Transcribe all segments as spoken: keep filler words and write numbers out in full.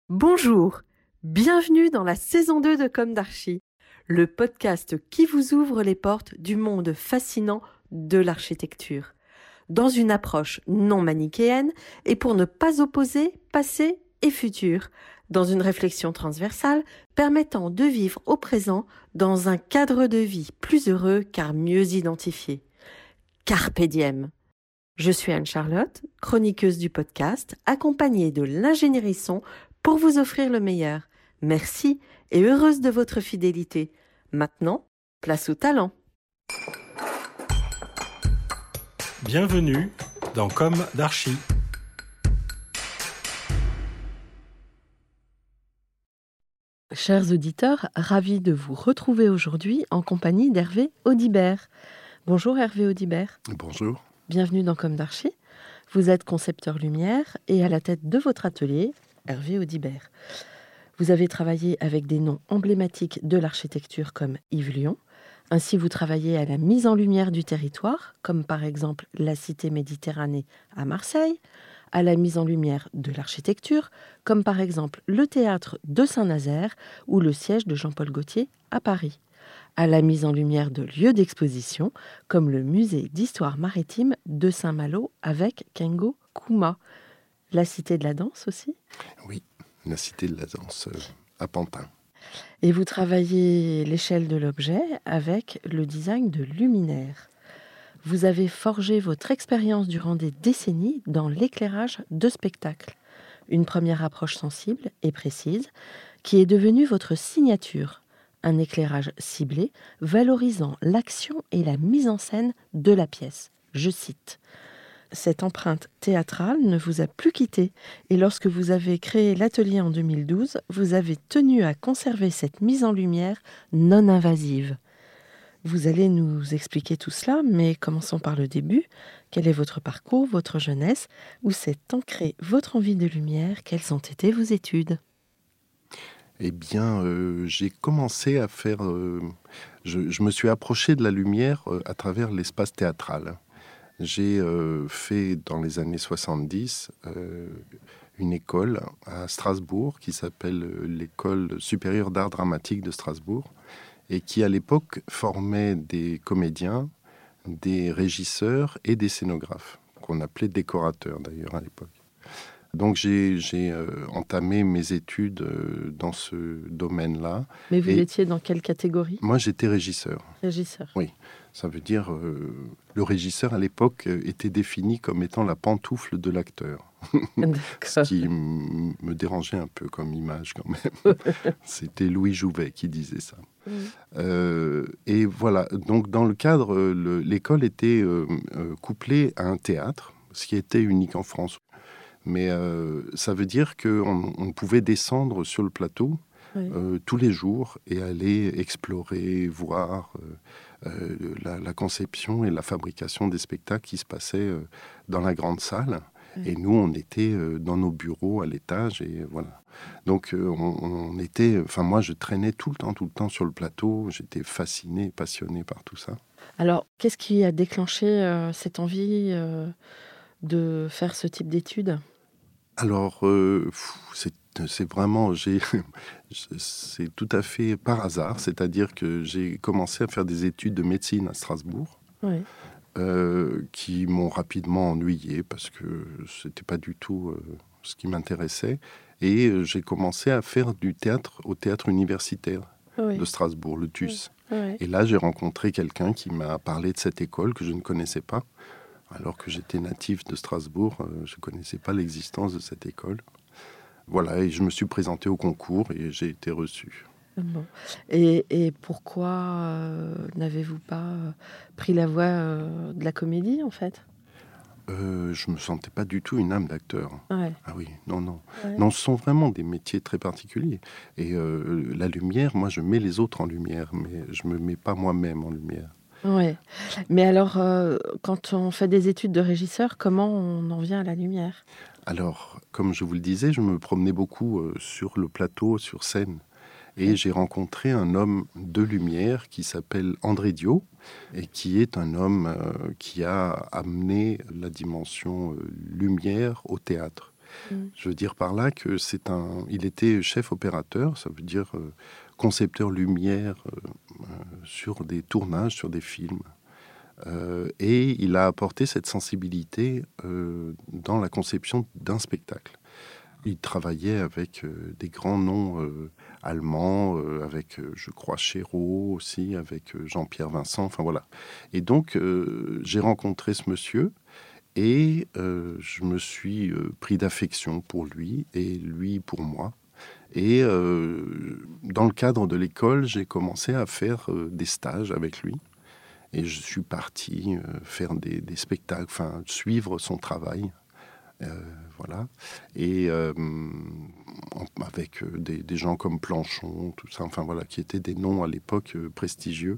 Bonjour, bienvenue dans la saison deux de Comme d'Archi, le podcast qui vous ouvre les portes du monde fascinant de l'architecture, dans une approche non manichéenne et pour ne pas opposer passé et futur, dans une réflexion transversale permettant de vivre au présent dans un cadre de vie plus heureux car mieux identifié. Carpe diem. Je suis Anne-Charlotte, chroniqueuse du podcast, accompagnée de l'ingénierie son pour vous offrir le meilleur. Merci et heureuse de votre fidélité. Maintenant, place au talent. Bienvenue dans Comme d'Archi. Chers auditeurs, ravis de vous retrouver aujourd'hui en compagnie d'Hervé Audibert. Bonjour Hervé Audibert. Bonjour. Bienvenue dans Comme d'Archi. Vous êtes concepteur lumière et à la tête de votre atelier, Hervé Audibert. Vous avez travaillé avec des noms emblématiques de l'architecture comme Yves Lion. Ainsi, vous travaillez à la mise en lumière du territoire, comme par exemple la Cité Méditerranée à Marseille, à la mise en lumière de l'architecture, comme par exemple le théâtre de Saint-Nazaire ou le siège de Jean-Paul Gaultier à Paris, à la mise en lumière de lieux d'exposition, comme le musée d'histoire maritime de Saint-Malo avec Kengo Kuma. La Cité de la Danse aussi ? Oui, la Cité de la Danse euh, à Pantin. Et vous travaillez l'échelle de l'objet avec le design de luminaires. Vous avez forgé votre expérience durant des décennies dans l'éclairage de spectacle. Une première approche sensible et précise qui est devenue votre signature. Un éclairage ciblé valorisant l'action et la mise en scène de la pièce. Je cite. Cette empreinte théâtrale ne vous a plus quitté et lorsque vous avez créé l'atelier en deux mille douze, vous avez tenu à conserver cette mise en lumière non invasive. Vous allez nous expliquer tout cela, mais commençons par le début. Quel est votre parcours, votre jeunesse ? Où s'est ancrée votre envie de lumière ? Quelles ont été vos études ? Eh bien, euh, j'ai commencé à faire... Euh, je, je me suis approché de la lumière euh, à travers l'espace théâtral. J'ai euh, fait, dans les années soixante-dix, euh, une école à Strasbourg qui s'appelle euh, l'École supérieure d'art dramatique de Strasbourg et qui, à l'époque, formait des comédiens, des régisseurs et des scénographes, qu'on appelait décorateurs, d'ailleurs, à l'époque. Donc, j'ai, j'ai euh, entamé mes études euh, dans ce domaine-là. Mais vous Et étiez dans quelle catégorie ? Moi, j'étais régisseur. Régisseur. Oui, ça veut dire... Euh, le régisseur, à l'époque, euh, était défini comme étant la pantoufle de l'acteur. Ce qui m- me dérangeait un peu comme image, quand même. C'était Louis Jouvet qui disait ça. Mmh. Euh, et voilà, donc dans le cadre, le, l'école était euh, euh, couplée à un théâtre, ce qui était unique en France. Mais euh, ça veut dire qu'on on pouvait descendre sur le plateau oui. euh, tous les jours et aller explorer, voir euh, euh, la, la conception et la fabrication des spectacles qui se passaient euh, dans la grande salle. Oui. Et nous, on était euh, dans nos bureaux à l'étage et voilà. Donc, euh, on, on était... Enfin, moi, je traînais tout le temps, tout le temps sur le plateau. J'étais fasciné, passionné par tout ça. Alors, qu'est-ce qui a déclenché euh, cette envie euh, de faire ce type d'études ? Alors, euh, c'est, c'est vraiment, j'ai, c'est tout à fait par hasard. C'est-à-dire que j'ai commencé à faire des études de médecine à Strasbourg, oui. euh, qui m'ont rapidement ennuyé parce que c'était pas du tout euh, ce qui m'intéressait. Et euh, j'ai commencé à faire du théâtre au théâtre universitaire oui. de Strasbourg, le T U S. Oui. Oui. Et là, j'ai rencontré quelqu'un qui m'a parlé de cette école que je ne connaissais pas. Alors que j'étais natif de Strasbourg, euh, je ne connaissais pas l'existence de cette école. Voilà, et je me suis présenté au concours et j'ai été reçu. Bon. Et, et pourquoi euh, n'avez-vous pas pris la voie euh, de la comédie, en fait ? euh, Je ne me sentais pas du tout une âme d'acteur. Ouais. Ah oui, non, non. Ouais. Non, ce sont vraiment des métiers très particuliers. Et euh, la lumière, moi, je mets les autres en lumière, mais je ne me mets pas moi-même en lumière. Oui, mais alors, euh, quand on fait des études de régisseur, comment on en vient à la lumière ? Alors, comme je vous le disais, je me promenais beaucoup euh, sur le plateau, sur scène. Et oui. J'ai rencontré un homme de lumière qui s'appelle André Dio, et qui est un homme euh, qui a amené la dimension euh, lumière au théâtre. Mmh. Je veux dire par là que c'est un... Il était chef opérateur, ça veut dire euh, concepteur lumière euh, euh, sur des tournages, sur des films. Euh, et il a apporté cette sensibilité euh, dans la conception d'un spectacle. Il travaillait avec euh, des grands noms euh, allemands, euh, avec, euh, je crois, Chéreau aussi, avec euh, Jean-Pierre Vincent, enfin voilà. Et donc, euh, j'ai rencontré ce monsieur et euh, je me suis euh, pris d'affection pour lui et lui pour moi. Et euh, dans le cadre de l'école, j'ai commencé à faire euh, des stages avec lui. Et je suis parti euh, faire des, des spectacles, enfin, suivre son travail. Euh, voilà. Et euh, avec euh, des, des gens comme Planchon, tout ça, enfin voilà, qui étaient des noms à l'époque euh, prestigieux.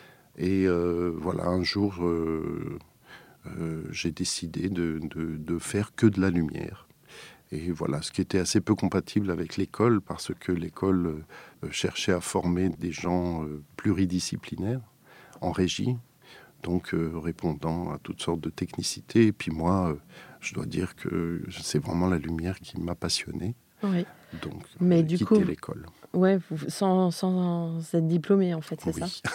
Et euh, voilà, un jour, euh, euh, j'ai décidé de, de, de faire que de la lumière. Et voilà, ce qui était assez peu compatible avec l'école, parce que l'école euh, cherchait à former des gens euh, pluridisciplinaires en régie, donc euh, répondant à toutes sortes de technicités. Et puis moi, euh, je dois dire que c'est vraiment la lumière qui m'a passionné. Oui. Donc, mais j'ai du quitté coup, l'école. Ouais, vous, sans, sans être diplômé, en fait, c'est Oui. ça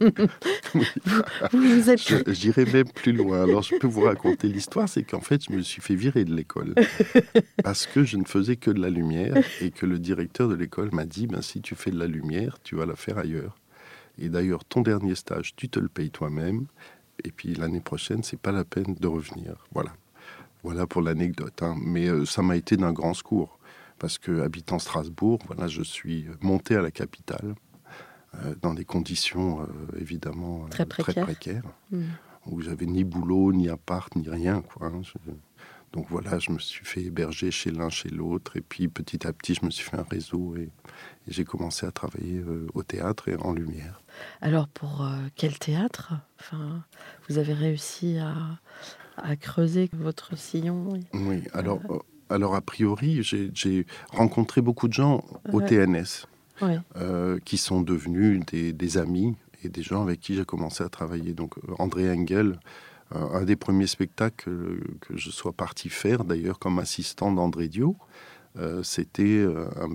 Oui. vous, vous êtes... Je- J'irai même plus loin. Alors, je peux vous raconter l'histoire, c'est qu'en fait, je me suis fait virer de l'école parce que je ne faisais que de la lumière et que le directeur de l'école m'a dit, ben, si tu fais de la lumière, tu vas la faire ailleurs. Et d'ailleurs, ton dernier stage, tu te le payes toi-même. Et puis, l'année prochaine, c'est pas la peine de revenir. Voilà. Voilà pour l'anecdote. Hein. Mais euh, ça m'a été d'un grand secours. Parce que, habitant Strasbourg, voilà, je suis monté à la capitale euh, dans des conditions euh, évidemment euh, Très précaire. très précaires, Mmh. où j'avais ni boulot, ni appart, ni rien, quoi. hein. Je- Donc voilà, je me suis fait héberger chez l'un, chez l'autre, et puis petit à petit, je me suis fait un réseau et, et j'ai commencé à travailler euh, au théâtre et en lumière. Alors, pour euh, quel théâtre enfin, vous avez réussi à, à creuser votre sillon et- Oui, alors, euh, alors a priori, j'ai j'ai rencontré beaucoup de gens au Ouais. T N S. Ouais. Euh, qui sont devenus des, des amis et des gens avec qui j'ai commencé à travailler. Donc euh, André Engel, euh, un des premiers spectacles que, que je sois parti faire, d'ailleurs comme assistant d'André Dio, euh, c'était euh, un,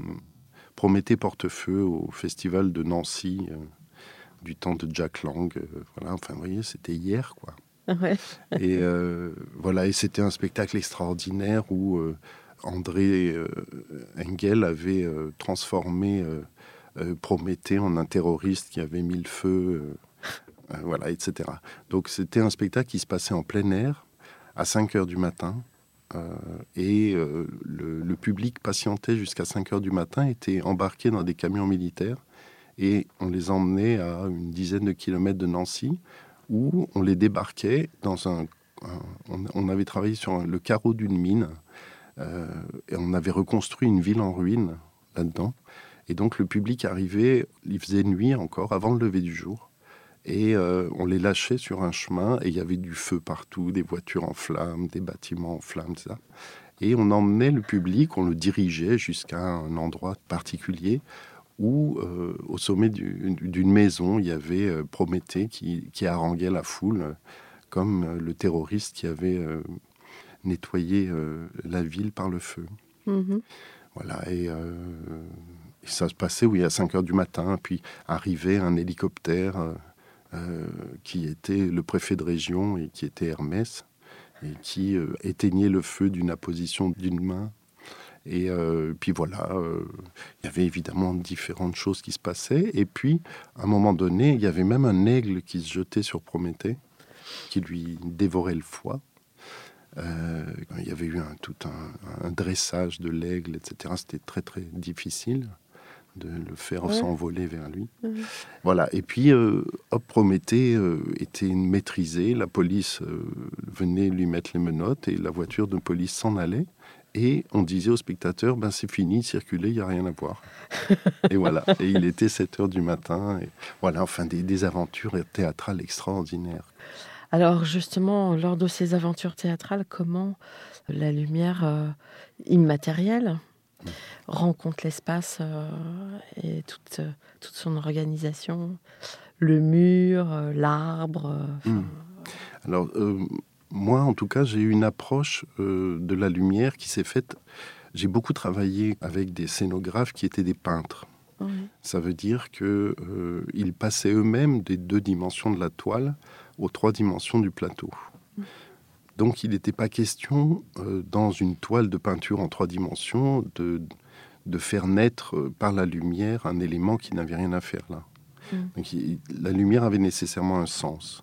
Prométhée Portefeu au festival de Nancy euh, du temps de Jack Lang. Euh, voilà, enfin vous voyez, c'était hier quoi. Ouais. Et euh, voilà, et c'était un spectacle extraordinaire où euh, André euh, Engel avait euh, transformé euh, euh, Prométhée en un terroriste qui avait mis le feu, euh, euh, voilà, et cetera. Donc c'était un spectacle qui se passait en plein air, à cinq heures du matin, euh, et euh, le, le public patientait jusqu'à cinq heures du matin, était embarqué dans des camions militaires, et on les emmenait à une dizaine de kilomètres de Nancy, où on les débarquait dans un... un on, on avait travaillé sur un- le carreau d'une mine, euh, et on avait reconstruit une ville en ruine là-dedans. Et donc le public arrivait, il faisait nuit encore, avant le lever du jour, et euh, on les lâchait sur un chemin, et il y avait du feu partout, des voitures en flammes, des bâtiments en flammes, tout ça. Et on emmenait le public, on le dirigeait jusqu'à un endroit particulier, où, euh, au sommet du- d'une maison, il y avait euh, Prométhée qui, qui haranguait la foule, euh, comme euh, le terroriste qui avait euh, nettoyé euh, la ville par le feu. Mhm. Voilà, et, euh, et ça se passait, oui, à cinq heures du matin, puis arrivait un hélicoptère euh, euh, qui était le préfet de région et qui était Hermès, et qui euh, éteignait le feu d'une apposition d'une main. Et euh, puis voilà, euh, il y avait évidemment différentes choses qui se passaient. Et puis, à un moment donné, il y avait même un aigle qui se jetait sur Prométhée, qui lui dévorait le foie. Euh, il y avait eu un, tout un, un dressage de l'aigle, et cetera. C'était très, très difficile de le faire Ouais. s'envoler vers lui. Mhm. Voilà. Et puis, euh, hop, Prométhée euh, était maîtrisé. La police euh, venait lui mettre les menottes et la voiture de police s'en allait. Et on disait aux spectateurs, ben c'est fini, circulez, il n'y a rien à voir. Et voilà. Et il était sept heures du matin. Et voilà, enfin, des, des aventures théâtrales extraordinaires. Alors justement, lors de ces aventures théâtrales, comment la lumière euh, immatérielle Mmh. rencontre l'espace euh, et toute, euh, toute son organisation, le mur, euh, l'arbre. euh, enfin, Mmh. Alors, euh, moi, en tout cas, j'ai eu une approche euh, de la lumière qui s'est faite. J'ai beaucoup travaillé avec des scénographes qui étaient des peintres. Oui. Ça veut dire qu'ils euh, passaient eux-mêmes des deux dimensions de la toile aux trois dimensions du plateau. Mmh. Donc, il n'était pas question, euh, dans une toile de peinture en trois dimensions, de, de faire naître euh, par la lumière un élément qui n'avait rien à faire là. Mmh. Donc, il, la lumière avait nécessairement un sens.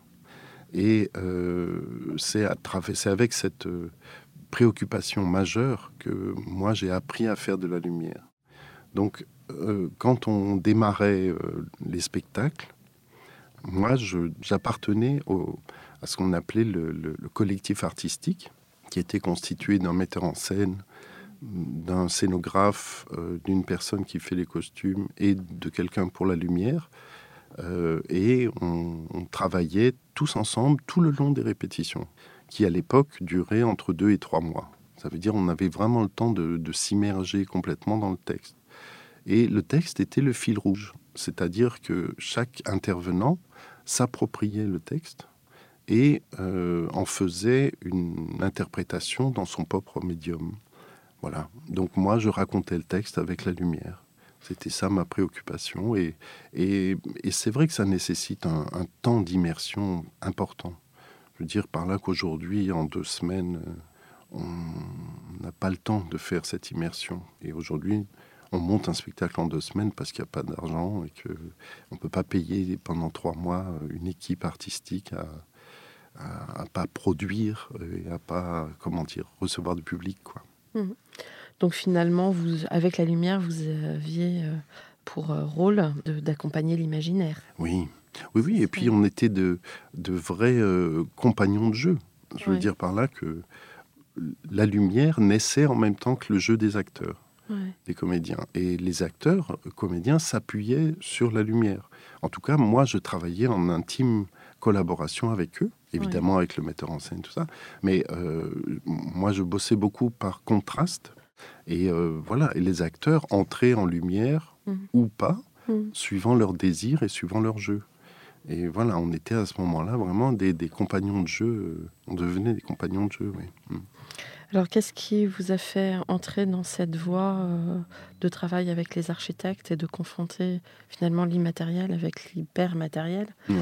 Et euh, c'est, à travers, c'est avec cette euh, préoccupation majeure que moi, j'ai appris à faire de la lumière. Donc, euh, quand on démarrait euh, les spectacles, moi, je, j'appartenais au, à ce qu'on appelait le, le, le collectif artistique, qui était constitué d'un metteur en scène, d'un scénographe, euh, d'une personne qui fait les costumes et de quelqu'un pour la lumière. Euh, et on, on travaillait tous ensemble tout le long des répétitions, qui à l'époque duraient entre deux et trois mois. Ça veut dire qu'on avait vraiment le temps de, de s'immerger complètement dans le texte. Et le texte était le fil rouge, c'est-à-dire que chaque intervenant s'appropriait le texte et euh, en faisait une interprétation dans son propre médium. Voilà. Donc moi, je racontais le texte avec la lumière. C'était ça ma préoccupation. Et, et, et c'est vrai que ça nécessite un, un temps d'immersion important. Je veux dire par là qu'aujourd'hui, en deux semaines, on n'a pas le temps de faire cette immersion. Et aujourd'hui, on monte un spectacle en deux semaines parce qu'il n'y a pas d'argent et qu'on ne peut pas payer pendant trois mois une équipe artistique à à, à pas produire et à pas, comment dire, recevoir du public, quoi. Mmh. Donc finalement, vous, avec la lumière, vous aviez euh, pour euh, rôle de, d'accompagner l'imaginaire. Oui, oui, oui. Et puis on était de, de vrais euh, compagnons de jeu. Je veux ouais. dire par là que la lumière naissait en même temps que le jeu des acteurs, ouais. des comédiens. Et les acteurs, comédiens, s'appuyaient sur la lumière. En tout cas, moi, je travaillais en intime collaboration avec eux, évidemment ouais. avec le metteur en scène, tout ça. Mais euh, moi, je bossais beaucoup par contraste. Et euh, voilà, et les acteurs entraient en lumière mmh. ou pas, mmh. suivant leurs désirs et suivant leur jeu. Et voilà, on était à ce moment-là vraiment des, des compagnons de jeu. On devenait des compagnons de jeu, oui. Mmh. Alors, qu'est-ce qui vous a fait entrer dans cette voie euh, de travail avec les architectes et de confronter finalement l'immatériel avec l'hypermatériel ? Oui.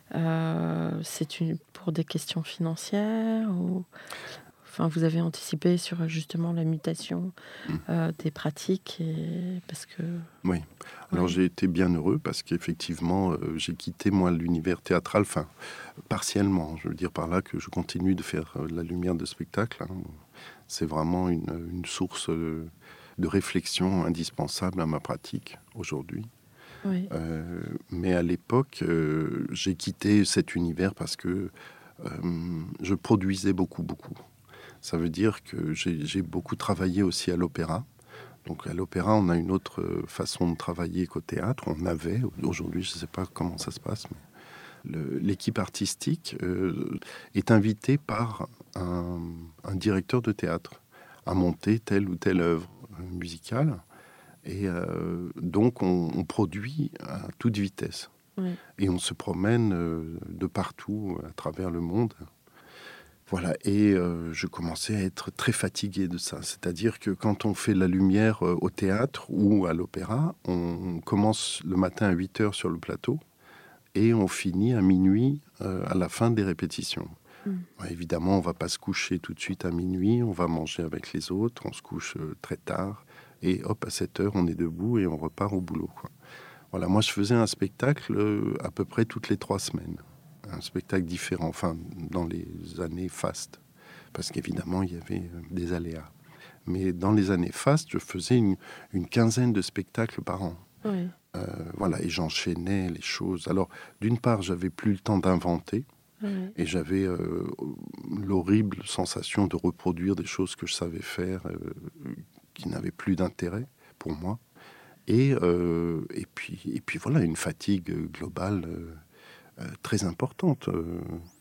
euh, C'est une, pour des questions financières ou... Enfin, vous avez anticipé sur justement la mutation mmh. euh, des pratiques et... parce que... Oui. Alors, ouais. j'ai été bien heureux parce qu'effectivement, euh, j'ai quitté, moi, l'univers théâtral, enfin, partiellement. Je veux dire par là que je continue de faire euh, la lumière de spectacle. Hein. C'est vraiment une, une source de, de réflexion indispensable à ma pratique aujourd'hui. Oui. Euh, mais à l'époque, euh, j'ai quitté cet univers parce que euh, je produisais beaucoup, beaucoup. Ça veut dire que j'ai, j'ai beaucoup travaillé aussi à l'opéra. Donc à l'opéra, on a une autre façon de travailler qu'au théâtre. On avait, aujourd'hui, je ne sais pas comment ça se passe, mais le, l'équipe artistique euh, est invitée par un, un directeur de théâtre à monter telle ou telle œuvre musicale. Et euh, donc, on, on produit à toute vitesse. Oui. Et on se promène euh, de partout à travers le monde. Voilà, et euh, je commençais à être très fatigué de ça. C'est-à-dire que quand on fait la lumière euh, au théâtre ou à l'opéra, on commence le matin à huit heures sur le plateau et on finit à minuit euh, à la fin des répétitions. Mmh. Ouais, évidemment, on ne va pas se coucher tout de suite à minuit, on va manger avec les autres, on se couche euh, très tard et hop, à sept heures, on est debout et on repart au boulot, quoi. Voilà, moi, je faisais un spectacle euh, à peu près toutes les trois semaines. Un spectacle différent, enfin, dans les années fastes, parce qu'évidemment, il y avait des aléas. Mais dans les années fastes, je faisais une, une quinzaine de spectacles par an. Oui. Euh, voilà, et j'enchaînais les choses. Alors, d'une part, j'avais plus le temps d'inventer, oui. et j'avais euh, l'horrible sensation de reproduire des choses que je savais faire, euh, qui n'avaient plus d'intérêt pour moi. Et, euh, et, puis, et puis, voilà, une fatigue globale euh, Euh, très importante. Euh,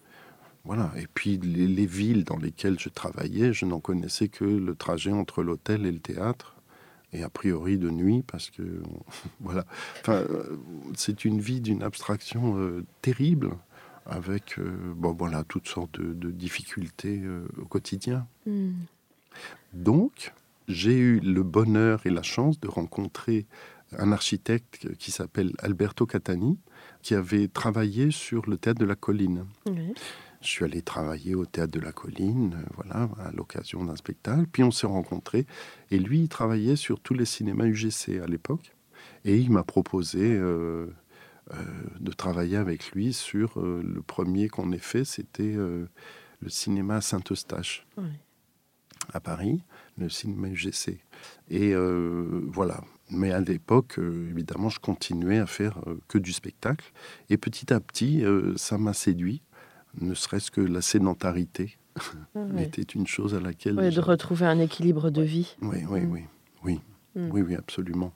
voilà. Et puis les, les villes dans lesquelles je travaillais, je n'en connaissais que le trajet entre l'hôtel et le théâtre, et a priori de nuit, parce que voilà. Enfin, euh, c'est une vie d'une abstraction euh, terrible, avec euh, bon, voilà, toutes sortes de, de difficultés euh, au quotidien. Mm. Donc, j'ai eu le bonheur et la chance de rencontrer un architecte qui s'appelle Alberto Catani, qui avait travaillé sur le théâtre de la Colline. Oui. Je suis allé travailler au théâtre de la Colline, euh, voilà, à l'occasion d'un spectacle. Puis on s'est rencontrés. Et lui, il travaillait sur tous les cinémas U G C à l'époque. Et il m'a proposé euh, euh, de travailler avec lui sur euh, le premier qu'on ait fait. C'était euh, le cinéma Saint-Eustache, oui. à Paris, le cinéma U G C. Et euh, voilà. Mais à l'époque, euh, évidemment, je continuais à faire euh, que du spectacle. Et petit à petit, euh, ça m'a séduit. Ne serait-ce que la sédentarité oui. était une chose à laquelle... Oui, de retrouver un équilibre de vie. Oui, oui, mm. oui, oui, mm. oui, oui, absolument.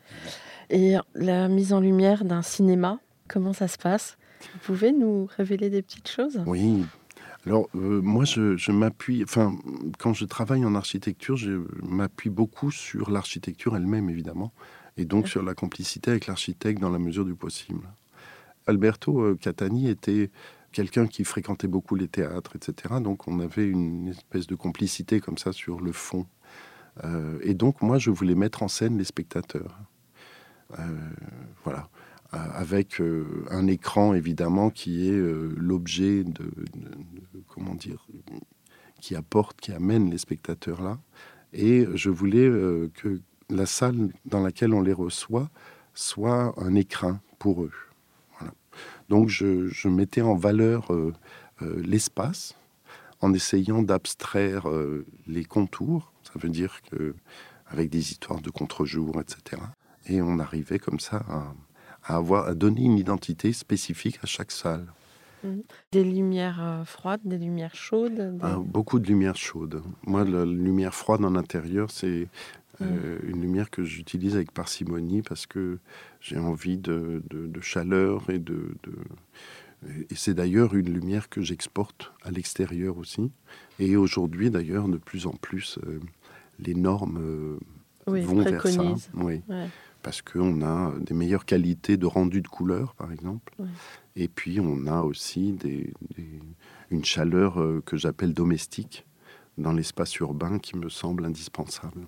Et la mise en lumière d'un cinéma, comment ça se passe ? Vous pouvez nous révéler des petites choses ? Oui, alors euh, moi je, je m'appuie... Enfin, quand je travaille en architecture, je m'appuie beaucoup sur l'architecture elle-même, évidemment, et donc sur la complicité avec l'architecte dans la mesure du possible. Alberto Catani était... quelqu'un qui fréquentait beaucoup les théâtres, et cetera. Donc, on avait une espèce de complicité comme ça sur le fond. Euh, et donc, moi, je voulais mettre en scène les spectateurs. Euh, voilà. Euh, avec euh, un écran, évidemment, qui est euh, l'objet de, de, de... Comment dire ? Qui apporte, qui amène les spectateurs là. Et je voulais euh, que la salle dans laquelle on les reçoit soit un écrin pour eux. Donc, je, je mettais en valeur euh, euh, l'espace en essayant d'abstraire euh, les contours. Ça veut dire qu'avec des histoires de contre-jour, et cetera. Et on arrivait comme ça à, à, avoir, à donner une identité spécifique à chaque salle. Des lumières euh, froides, des lumières chaudes des... Ah, beaucoup de lumière chaude. Moi, la lumière froide en intérieur, c'est... Euh, une lumière que j'utilise avec parcimonie parce que j'ai envie de, de, de chaleur et de, de... Et c'est d'ailleurs une lumière que j'exporte à l'extérieur aussi. Et aujourd'hui, d'ailleurs, de plus en plus, euh, les normes euh, oui, vont vers ça. Oui. Ouais. Parce qu'on a des meilleures qualités de rendu de couleur, par exemple. Ouais. Et puis, on a aussi des, des, une chaleur euh, que j'appelle domestique dans l'espace urbain qui me semble indispensable.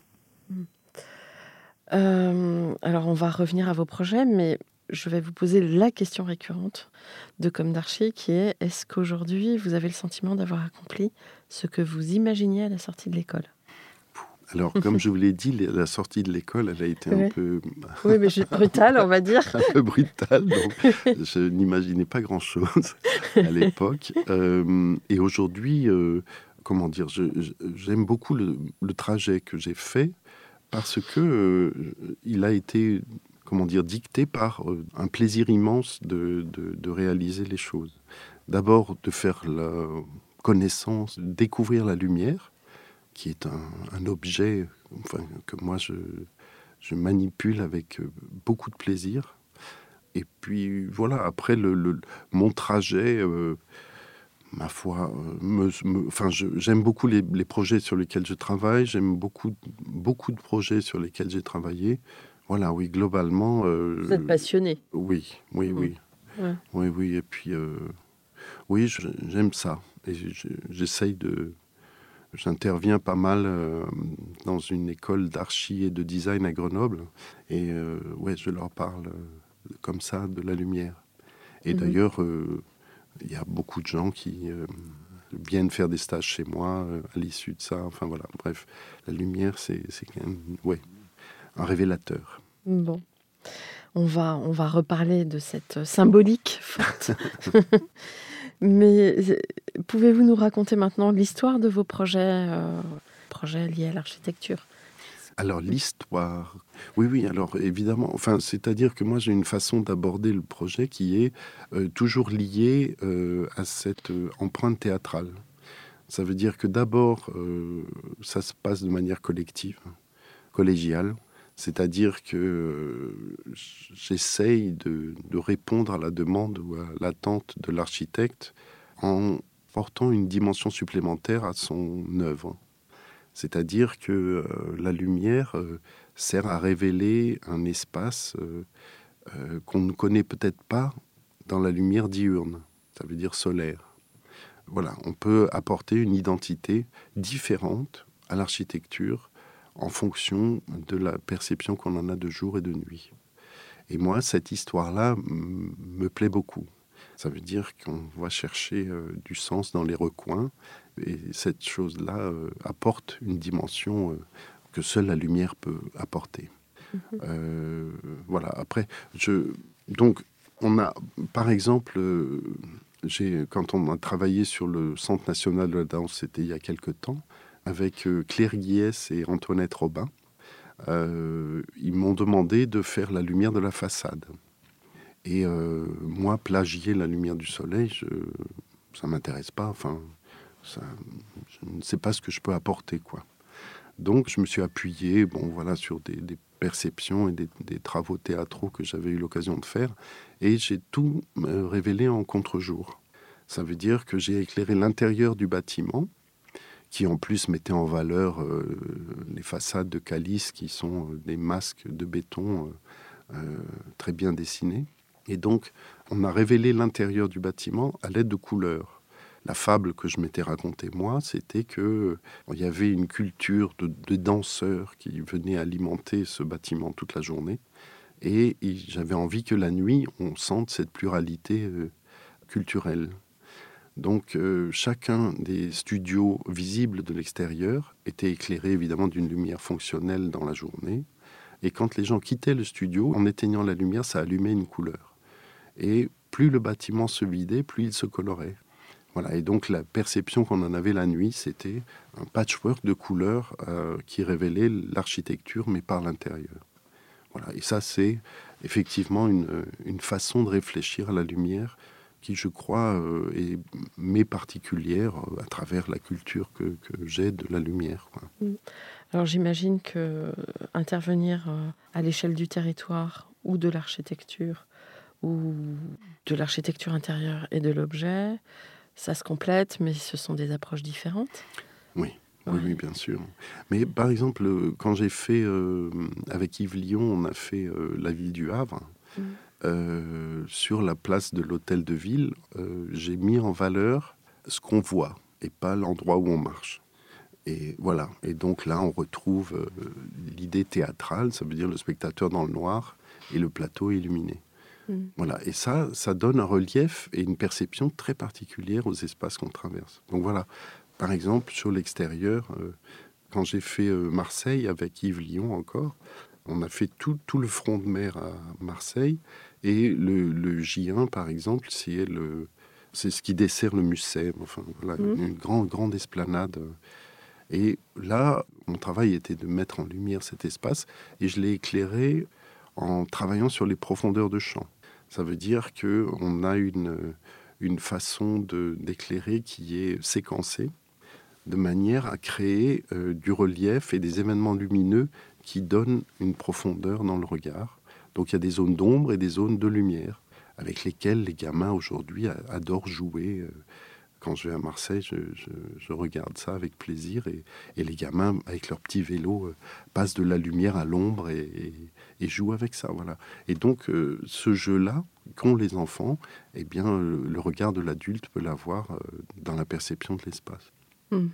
Euh, alors, on va revenir à vos projets, mais je vais vous poser la question récurrente de Comme d'Archi, qui est: est-ce qu'aujourd'hui, vous avez le sentiment d'avoir accompli ce que vous imaginiez à la sortie de l'école ? Alors, comme je vous l'ai dit, la sortie de l'école, elle a été oui. un peu... Oui, mais brutale, on va dire. un peu brutale, donc je n'imaginais pas grand-chose à l'époque. Euh, et aujourd'hui, euh, comment dire, je, je, j'aime beaucoup le, le trajet que j'ai fait, parce que euh, il a été, comment dire, dicté par euh, un plaisir immense de, de, de réaliser les choses. D'abord, de faire la connaissance, de découvrir la lumière, qui est un, un objet enfin, que moi, je, je manipule avec beaucoup de plaisir. Et puis, voilà, après, le, le, mon trajet... Euh, ma foi, me, me, enfin, je, j'aime beaucoup les, les projets sur lesquels je travaille. J'aime beaucoup, beaucoup de projets sur lesquels j'ai travaillé. Voilà, oui, globalement... Euh, Vous êtes passionné. Oui, oui, mmh. oui. Ouais. Oui, oui, et puis... Euh, oui, je, j'aime ça. Et je, j'essaye de... J'interviens pas mal euh, dans une école d'archi et de design à Grenoble. Et euh, ouais, je leur parle euh, comme ça de la lumière. Et mmh. d'ailleurs... Euh, il y a beaucoup de gens qui euh, viennent faire des stages chez moi euh, à l'issue de ça. Enfin voilà, bref, la lumière, c'est, c'est quand même ouais, un révélateur. Bon, on va, on va reparler de cette symbolique forte. Mais pouvez-vous nous raconter maintenant l'histoire de vos projets, euh, projets liés à l'architecture ? Alors, l'histoire... Oui, oui, alors évidemment, enfin, c'est-à-dire que moi, j'ai une façon d'aborder le projet qui est euh, toujours liée euh, à cette euh, empreinte théâtrale. Ça veut dire que d'abord, euh, ça se passe de manière collective, collégiale, c'est-à-dire que euh, j'essaye de, de répondre à la demande ou à l'attente de l'architecte en portant une dimension supplémentaire à son œuvre. C'est-à-dire que euh, la lumière euh, sert à révéler un espace euh, euh, qu'on ne connaît peut-être pas dans la lumière diurne. ça veut dire solaire. Voilà, on peut apporter une identité différente à l'architecture en fonction de la perception qu'on en a de jour et de nuit. Et moi, cette histoire-là m- me plaît beaucoup. Ça veut dire qu'on va chercher euh, du sens dans les recoins, et cette chose-là euh, apporte une dimension euh, que seule la lumière peut apporter. Mmh. Euh, voilà, après, je... Donc, on a, par exemple... Euh, J'ai, quand on a travaillé sur le Centre national de la danse, c'était il y a quelque temps, avec euh, Claire Guiès et Antoinette Robin, euh, ils m'ont demandé de faire la lumière de la façade. Et euh, moi, plagier la lumière du soleil, je, ça ne m'intéresse pas. Enfin, ça, je ne sais pas ce que je peux apporter, quoi. Donc, je me suis appuyé, bon, voilà, sur des, des perceptions et des, des travaux théâtraux que j'avais eu l'occasion de faire, et j'ai tout euh, révélé en contre-jour. Ça veut dire que j'ai éclairé l'intérieur du bâtiment, qui en plus mettait en valeur euh, les façades de Calice, qui sont euh, des masques de béton euh, euh, très bien dessinés. Et donc, on a révélé l'intérieur du bâtiment à l'aide de couleurs. La fable que je m'étais racontée, moi, c'était qu'il bon, y avait une culture de, de danseurs qui venaient alimenter ce bâtiment toute la journée. Et, et j'avais envie que la nuit, on sente cette pluralité euh, culturelle. Donc, euh, chacun des studios visibles de l'extérieur était éclairé évidemment d'une lumière fonctionnelle dans la journée. Et quand les gens quittaient le studio, en éteignant la lumière, ça allumait une couleur. Et plus le bâtiment se vidait, plus il se colorait. Voilà, et donc la perception qu'on en avait la nuit, c'était un patchwork de couleurs euh, qui révélait l'architecture, mais par l'intérieur. Voilà, et ça, c'est effectivement une, une façon de réfléchir à la lumière qui, je crois, euh, est m'est particulière euh, à travers la culture que, que j'ai de la lumière, quoi. Alors j'imagine que intervenir euh, à l'échelle du territoire ou de l'architecture ou de l'architecture intérieure et de l'objet, ça se complète, mais ce sont des approches différentes. Oui, oui, Ouais. oui, bien sûr. Mais par exemple, quand j'ai fait, euh, avec Yves Lyon, on a fait euh, la ville du Havre, mmh. euh, sur la place de l'hôtel de ville, euh, j'ai mis en valeur ce qu'on voit et pas l'endroit où on marche. Et voilà. Et donc là, on retrouve euh, l'idée théâtrale, ça veut dire le spectateur dans le noir et le plateau illuminé. Mmh. Voilà, et ça, ça donne un relief et une perception très particulière aux espaces qu'on traverse. Donc voilà, par exemple, sur l'extérieur, euh, quand j'ai fait euh, Marseille avec Yves Lyon encore, on a fait tout, tout le front de mer à Marseille, et le, le J un, par exemple, c'est, le, c'est ce qui dessert le Musset, enfin voilà, mmh. une grande, grande esplanade. Et là, mon travail était de mettre en lumière cet espace, et je l'ai éclairé en travaillant sur les profondeurs de champ. Ça veut dire qu'on a une, une façon de, d'éclairer qui est séquencée, de manière à créer euh, du relief et des événements lumineux qui donnent une profondeur dans le regard. Donc il y a des zones d'ombre et des zones de lumière, avec lesquelles les gamins aujourd'hui a, adorent jouer. Euh, Quand je vais à Marseille, je, je, je regarde ça avec plaisir. Et, et les gamins, avec leur petit vélo, euh, passent de la lumière à l'ombre et, et, et jouent avec ça. Voilà. Et donc, euh, ce jeu-là, qu'ont les enfants, eh bien, euh, le regard de l'adulte peut l'avoir euh, dans la perception de l'espace. Mmh.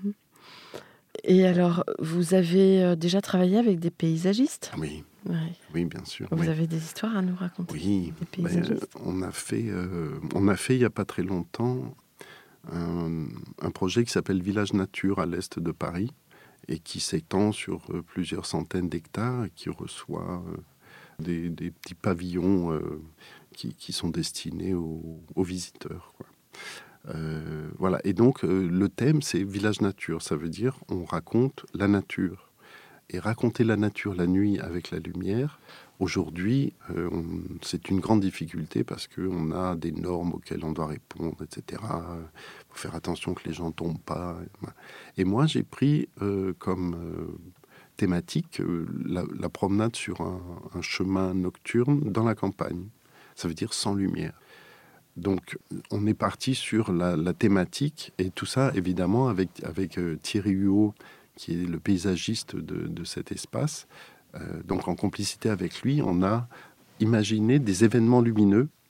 Et alors, vous avez euh, déjà travaillé avec des paysagistes ? Oui. Ouais. Oui, bien sûr. Vous oui. avez des histoires à nous raconter ? Oui. Des paysagistes ? Ben, on a fait, euh, on a fait il n'y a pas très longtemps un, un projet qui s'appelle Village Nature à l'est de Paris et qui s'étend sur euh, plusieurs centaines d'hectares et qui reçoit euh, des, des petits pavillons euh, qui, qui sont destinés aux, aux visiteurs, quoi. Euh, voilà. Et donc, euh, le thème, c'est Village Nature. Ça veut dire on raconte la nature. Et raconter la nature la nuit avec la lumière, aujourd'hui, euh, on, c'est une grande difficulté parce qu'on a des normes auxquelles on doit répondre, et cetera. Il faut faire attention que les gens ne tombent pas. Et moi, j'ai pris euh, comme euh, thématique euh, la, la promenade sur un, un chemin nocturne dans la campagne. Ça veut dire sans lumière. Donc, on est parti sur la, la thématique, et tout ça, évidemment, avec, avec euh, Thierry Huot, qui est le paysagiste de, de cet espace. Euh, donc, en complicité avec lui, on a imaginé des événements lumineux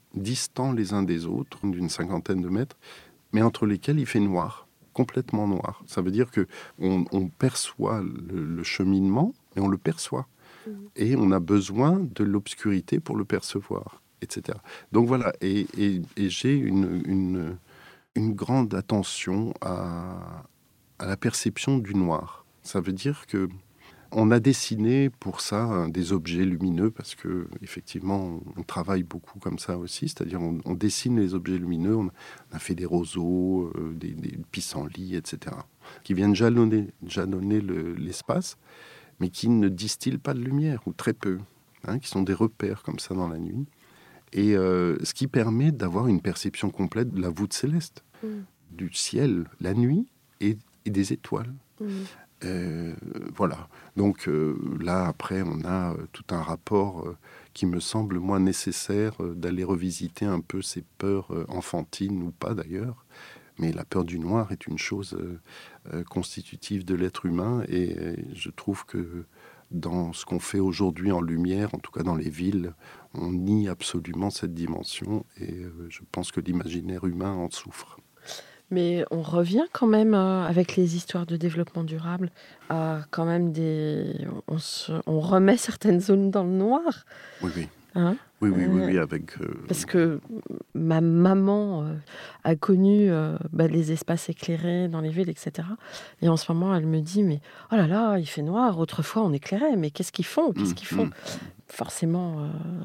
distants les uns des autres, d'une cinquantaine de mètres, mais entre lesquels il fait noir, complètement noir. Ça veut dire que on, on perçoit le, le cheminement, mais on le perçoit. Mmh. Et on a besoin de l'obscurité pour le percevoir, et cetera. Donc voilà, et, et, et j'ai une, une, une grande attention à, à la perception du noir. Ça veut dire que on a dessiné pour ça des objets lumineux parce que effectivement on travaille beaucoup comme ça aussi, c'est-à-dire on, on dessine les objets lumineux, on a fait des roseaux, euh, des, des pissenlits, et cetera, qui viennent jalonner, jalonner le, l'espace, mais qui ne distillent pas de lumière ou très peu, hein, qui sont des repères comme ça dans la nuit, et euh, ce qui permet d'avoir une perception complète de la voûte céleste, mmh. du ciel, la nuit et, et des étoiles. Mmh. Euh, voilà. Donc euh, là, après, on a euh, tout un rapport euh, qui me semble, moi, nécessaire euh, d'aller revisiter un peu ces peurs euh, enfantines ou pas d'ailleurs. Mais la peur du noir est une chose euh, euh, constitutive de l'être humain et euh, je trouve que dans ce qu'on fait aujourd'hui en lumière, en tout cas dans les villes, on nie absolument cette dimension et euh, je pense que l'imaginaire humain en souffre. Mais on revient quand même euh, avec les histoires de développement durable à quand même des... On, se... on remet certaines zones dans le noir. Oui, oui. Hein oui, oui, euh, oui, oui, avec... Euh... Parce que ma maman euh, a connu euh, bah, les espaces éclairés dans les villes, et cetera. Et en ce moment, elle me dit, mais oh là là, il fait noir, autrefois on éclairait, mais qu'est-ce qu'ils font Qu'est-ce qu'ils font mmh. Forcément, euh,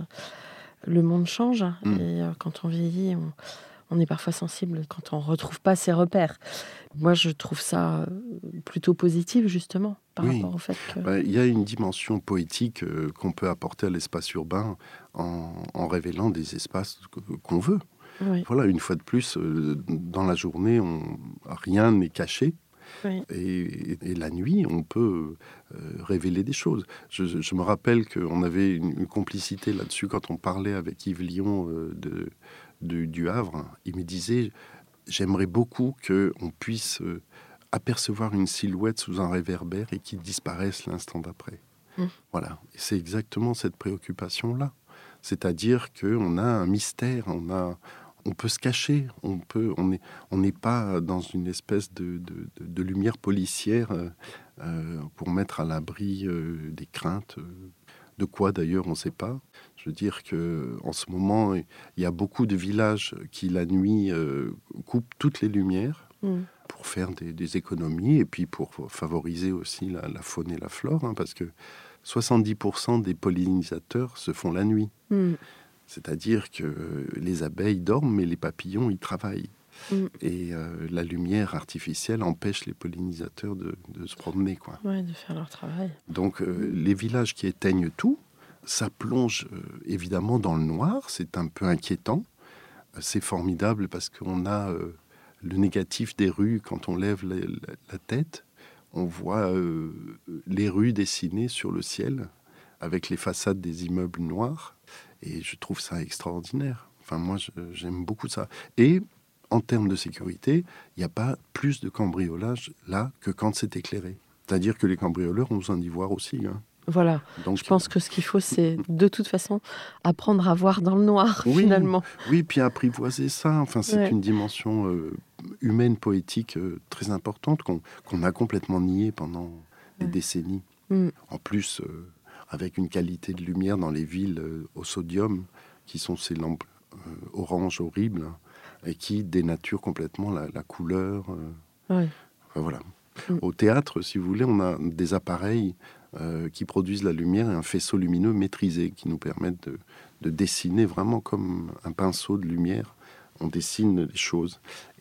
le monde change. Mmh. Et euh, quand on vieillit, on... On est parfois sensible quand on ne retrouve pas ses repères. Moi, je trouve ça plutôt positif, justement, par oui. rapport au fait que... Ben, y a une dimension poétique euh, qu'on peut apporter à l'espace urbain en, en révélant des espaces qu'on veut. Oui. Voilà, une fois de plus, euh, dans la journée, on, rien n'est caché. Oui. Et, et la nuit, on peut euh, révéler des choses. Je, je me rappelle qu'on avait une, une complicité là-dessus quand on parlait avec Yves Lion euh, de... Du, du Havre, il me disait j'aimerais beaucoup qu'on puisse euh, apercevoir une silhouette sous un réverbère et qu'il disparaisse l'instant d'après. Mmh. Voilà, et c'est exactement cette préoccupation-là. C'est-à-dire qu'on a un mystère, on, a, on peut se cacher, on peut, on n'est on n'est pas dans une espèce de, de, de, de lumière policière euh, euh, pour mettre à l'abri euh, des craintes. Euh, de quoi d'ailleurs, on ne sait pas. Je veux dire qu'en ce moment, il y a beaucoup de villages qui, la nuit, euh, coupent toutes les lumières mmh. pour faire des, des économies et puis pour favoriser aussi la, la faune et la flore, hein, parce que soixante-dix pour cent des pollinisateurs se font la nuit. Mmh. C'est-à-dire que les abeilles dorment, mais les papillons, ils travaillent. Mmh. Et euh, la lumière artificielle empêche les pollinisateurs de, de se promener, quoi. Ouais, de faire leur travail. Donc, euh, les villages qui éteignent tout, ça plonge euh, évidemment dans le noir. C'est un peu inquiétant. Euh, c'est formidable parce qu'on a euh, le négatif des rues. Quand on lève la, la, la tête, on voit euh, les rues dessinées sur le ciel avec les façades des immeubles noirs. Et je trouve ça extraordinaire. Enfin, moi, je, j'aime beaucoup ça. Et en termes de sécurité, il n'y a pas plus de cambriolage là que quand c'est éclairé. C'est-à-dire que les cambrioleurs ont besoin d'y voir aussi. Hein. Voilà. Donc, je pense que ce qu'il faut, c'est de toute façon apprendre à voir dans le noir, oui, finalement. Oui, puis apprivoiser ça. Enfin, c'est ouais. une dimension euh, humaine, poétique euh, très importante qu'on, qu'on a complètement niée pendant des ouais. décennies. Mm. En plus, euh, avec une qualité de lumière dans les villes euh, au sodium, qui sont ces lampes euh, orange horribles, et qui dénature complètement la, la couleur. Euh, ouais. Enfin, voilà. Mm. Au théâtre, si vous voulez, on a des appareils euh, qui produisent la lumière et un faisceau lumineux maîtrisé qui nous permettent de, de dessiner vraiment comme un pinceau de lumière. On dessine les choses.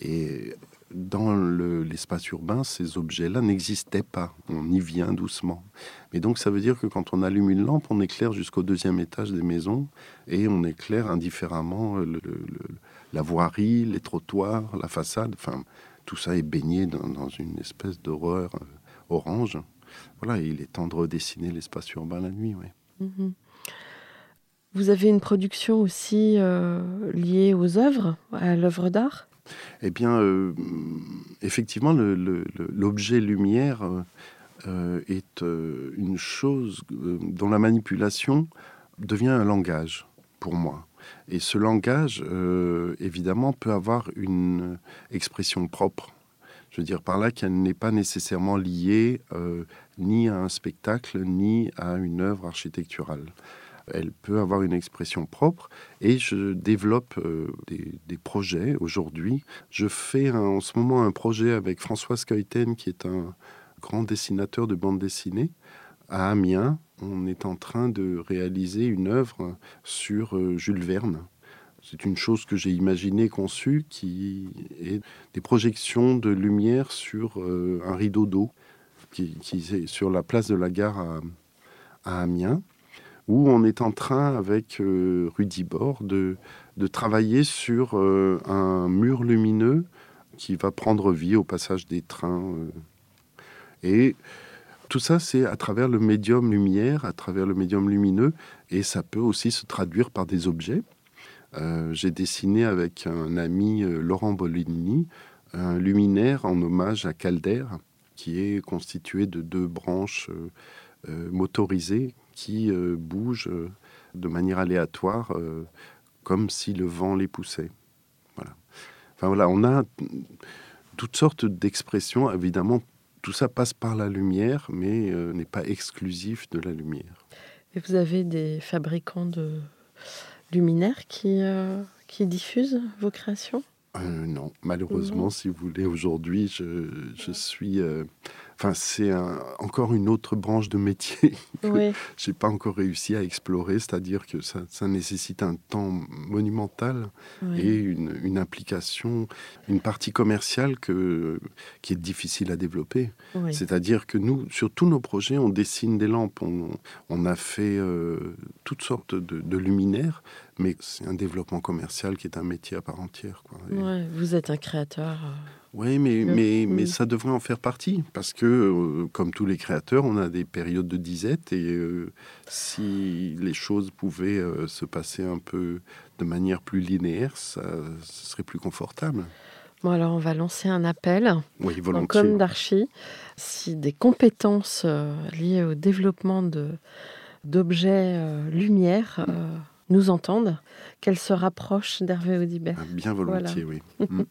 Et dans le, l'espace urbain, ces objets-là n'existaient pas. On y vient doucement. Mais donc, ça veut dire que quand on allume une lampe, on éclaire jusqu'au deuxième étage des maisons et on éclaire indifféremment le, le, le, la voirie, les trottoirs, la façade. Enfin, tout ça est baigné dans, dans une espèce d'horreur euh, orange. Voilà, et il est temps de redessiner l'espace urbain la nuit, oui. Mmh. Vous avez une production aussi euh, liée aux œuvres, à l'œuvre d'art ? Eh bien, euh, effectivement, le, le, l'objet lumière euh, est euh, une chose euh, dont la manipulation devient un langage, pour moi. Et ce langage, euh, évidemment, peut avoir une expression propre. Je veux dire par là qu'elle n'est pas nécessairement liée euh, ni à un spectacle, ni à une œuvre architecturale. Elle peut avoir une expression propre et je développe euh, des, des projets aujourd'hui. Je fais un, en ce moment un projet avec François Skeuten, qui est un grand dessinateur de bande dessinée, à Amiens. On est en train de réaliser une œuvre sur euh, Jules Verne. C'est une chose que j'ai imaginée, conçue, qui est des projections de lumière sur euh, un rideau d'eau qui, qui est sur la place de la gare à, à Amiens, où on est en train, avec euh, Rudy Bord, de, de travailler sur euh, un mur lumineux qui va prendre vie au passage des trains. Euh. Et tout ça, c'est à travers le médium lumière, à travers le médium lumineux, et ça peut aussi se traduire par des objets. Euh, j'ai dessiné avec un ami, euh, Laurent Bolini, un luminaire en hommage à Calder, qui est constitué de deux branches euh, euh, motorisées qui euh, bougent euh, de manière aléatoire, euh, comme si le vent les poussait. Voilà. Enfin voilà, on a toutes sortes d'expressions. Évidemment, tout ça passe par la lumière, mais euh, n'est pas exclusif de la lumière. Et vous avez des fabricants de luminaires qui, euh, qui diffusent vos créations ? euh, Non, malheureusement, non. Si vous voulez, aujourd'hui, je, je suis... Euh, Enfin, c'est un, encore une autre branche de métier que Oui. je n'ai pas encore réussi à explorer, c'est-à-dire que ça, ça nécessite un temps monumental Oui. et une, une implication, une partie commerciale que, qui est difficile à développer. Oui. C'est-à-dire que nous, sur tous nos projets, on dessine des lampes, on, on a fait euh, toutes sortes de, de luminaires, mais c'est un développement commercial qui est un métier à part entière, quoi. Et... Ouais, vous êtes un créateur... Euh... Oui, mais, mais, mais mmh. ça devrait en faire partie, parce que, euh, comme tous les créateurs, on a des périodes de disette, et euh, si les choses pouvaient euh, se passer un peu de manière plus linéaire, ça, ce serait plus confortable. Bon, alors on va lancer un appel. Oui, volontiers. En Com d'Archi, si des compétences euh, liées au développement de, d'objets euh, lumière euh, nous entendent, qu'elles se rapprochent d'Hervé Audibert. Bien volontiers, voilà. Oui. Mm.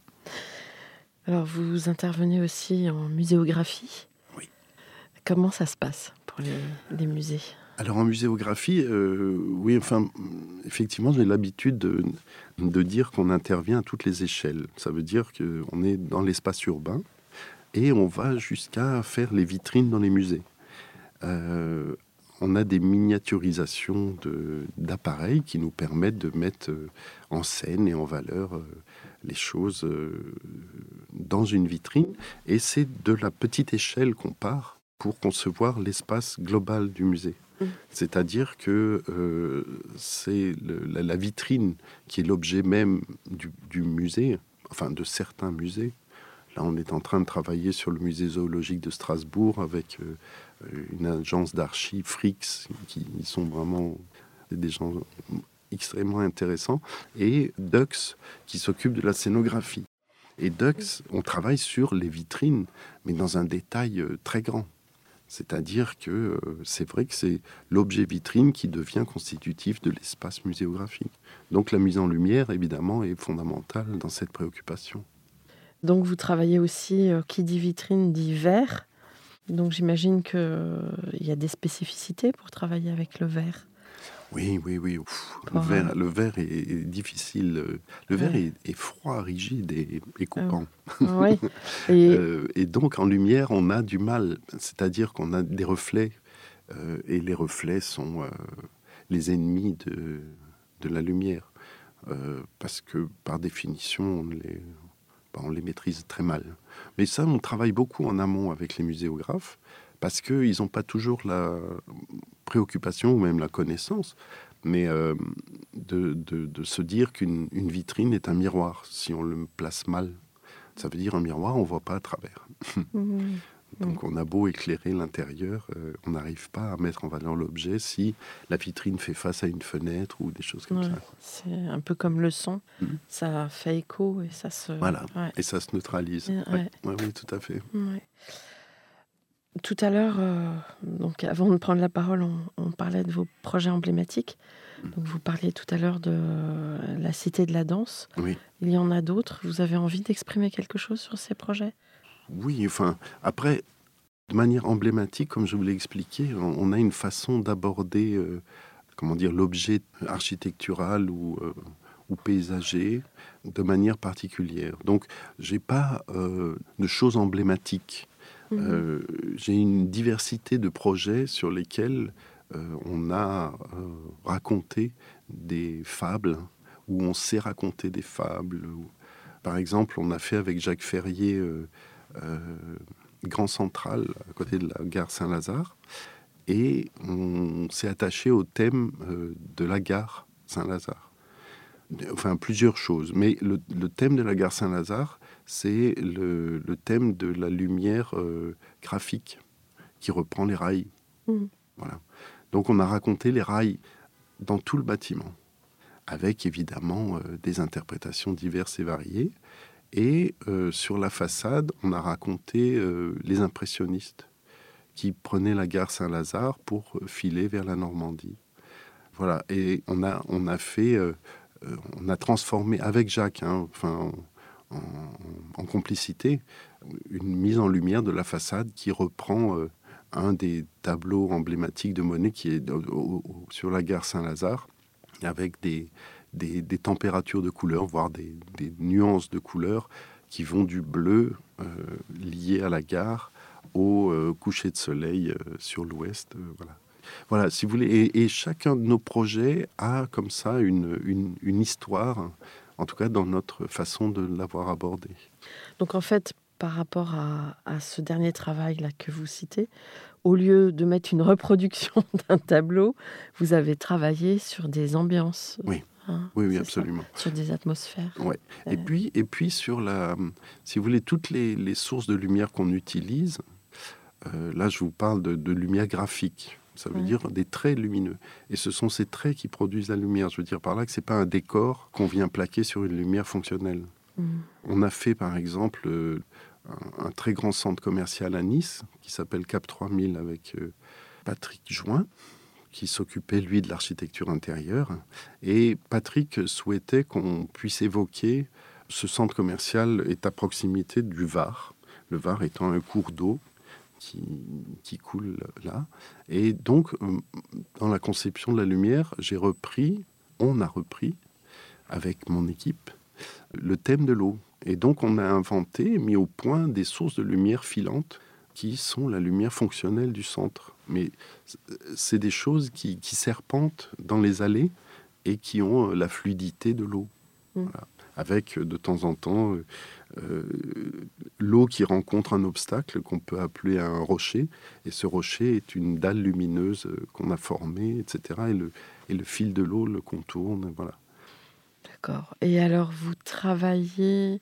Alors, vous intervenez aussi en muséographie. Oui. Comment ça se passe pour les, les musées ? Alors, en muséographie, euh, oui, enfin, effectivement, j'ai l'habitude de, de dire qu'on intervient à toutes les échelles. Ça veut dire qu'on est dans l'espace urbain et on va jusqu'à faire les vitrines dans les musées. Euh, on a des miniaturisations de, d'appareils qui nous permettent de mettre en scène et en valeur euh, les choses euh, dans une vitrine. Et c'est de la petite échelle qu'on part pour concevoir l'espace global du musée. Mmh. C'est-à-dire que euh, c'est le, la, la vitrine qui est l'objet même du, du musée, enfin de certains musées. Là, on est en train de travailler sur le musée zoologique de Strasbourg avec euh, une agence d'archives, Frix, qui sont vraiment des gens extrêmement intéressants, et Dux, qui s'occupe de la scénographie. Et Dux, on travaille sur les vitrines, mais dans un détail euh, très grand. C'est-à-dire que euh, c'est vrai que c'est l'objet vitrine qui devient constitutif de l'espace muséographique. Donc la mise en lumière, évidemment, est fondamentale dans cette préoccupation. Donc vous travaillez aussi, euh, qui dit vitrine dit verre. Donc j'imagine qu'il euh, y a des spécificités pour travailler avec le verre. Oui, oui, oui. Ouf, le, verre, le verre est, est difficile. Le verre ouais. est, est froid, rigide et, et coupant. Euh, oui. Et... euh, et donc en lumière, on a du mal. C'est-à-dire qu'on a des reflets. Euh, et les reflets sont euh, les ennemis de, de la lumière. Euh, parce que par définition, on les... on les maîtrise très mal. Mais ça, on travaille beaucoup en amont avec les muséographes parce qu'ils n'ont pas toujours la préoccupation ou même la connaissance, mais euh, de, de, de se dire qu'une une vitrine est un miroir. Si on le place mal, ça veut dire un miroir, on ne voit pas à travers. Mmh. Donc on a beau éclairer l'intérieur, euh, on n'arrive pas à mettre en valeur l'objet si la vitrine fait face à une fenêtre ou des choses comme ouais, ça. C'est un peu comme le son, mmh. ça fait écho et ça se... Voilà, ouais. et ça se neutralise. Ouais. Ouais. Ouais, oui, tout à fait. Ouais. Tout à l'heure, euh, donc avant de prendre la parole, on, on parlait de vos projets emblématiques. Donc vous parliez tout à l'heure de la Cité de la Danse. Oui. Il y en a d'autres. Vous avez envie d'exprimer quelque chose sur ces projets ? Oui, enfin, après, de manière emblématique, comme je vous l'ai expliqué, on, on a une façon d'aborder, euh, comment dire, l'objet architectural ou, euh, ou paysager de manière particulière. Donc, j'ai pas euh, de choses emblématiques. Mmh. Euh, j'ai une diversité de projets sur lesquels euh, on a euh, raconté des fables, où on sait raconter des fables. Où, par exemple, on a fait avec Jacques Ferrier euh, euh, Grand Central, à côté de la gare Saint-Lazare, et on s'est attaché au thème euh, de la gare Saint-Lazare. Enfin, plusieurs choses. Mais le, le thème de la gare Saint-Lazare, c'est le, le thème de la lumière euh, graphique qui reprend les rails. Mmh. Voilà. Donc, on a raconté les rails dans tout le bâtiment, avec évidemment euh, des interprétations diverses et variées. Et euh, sur la façade, on a raconté euh, les impressionnistes qui prenaient la gare Saint-Lazare pour filer vers la Normandie. Voilà. Et on a, on a fait... Euh, on a transformé avec Jacques, hein, enfin, en, en complicité, une mise en lumière de la façade qui reprend euh, un des tableaux emblématiques de Monet qui est au, au, sur la gare Saint-Lazare, avec des, des, des températures de couleurs, voire des, des nuances de couleurs qui vont du bleu euh, lié à la gare au euh, coucher de soleil euh, sur l'ouest. Euh, voilà. Voilà, si vous voulez, et, et chacun de nos projets a comme ça une, une, une histoire, en tout cas dans notre façon de l'avoir abordé. Donc en fait, par rapport à, à ce dernier travail-là que vous citez, au lieu de mettre une reproduction d'un tableau, vous avez travaillé sur des ambiances. Oui, hein, oui, oui, absolument. Ça, sur des atmosphères. Ouais. Euh... Et, puis, et puis sur la, si vous voulez, toutes les, les sources de lumière qu'on utilise, euh, là je vous parle de, de lumière graphique. Ça veut ouais. dire des traits lumineux. Et ce sont ces traits qui produisent la lumière. Je veux dire par là que ce n'est pas un décor qu'on vient plaquer sur une lumière fonctionnelle. Mmh. On a fait, par exemple, euh, un, un très grand centre commercial à Nice, qui s'appelle Cap trois mille, avec euh, Patrick Join, qui s'occupait, lui, de l'architecture intérieure. Et Patrick souhaitait qu'on puisse évoquer... Ce centre commercial est à proximité du Var, le Var étant un cours d'eau Qui, qui coule là. Et donc, dans la conception de la lumière, j'ai repris, on a repris, avec mon équipe, le thème de l'eau. Et donc, on a inventé, mis au point des sources de lumière filantes qui sont la lumière fonctionnelle du centre. Mais c'est des choses qui, qui serpentent dans les allées et qui ont la fluidité de l'eau. Mmh. Voilà. Avec, de temps en temps... Euh, l'eau qui rencontre un obstacle qu'on peut appeler un rocher, et ce rocher est une dalle lumineuse qu'on a formée, et cetera. Et le, et le fil de l'eau le contourne, voilà. D'accord. Et alors, vous travaillez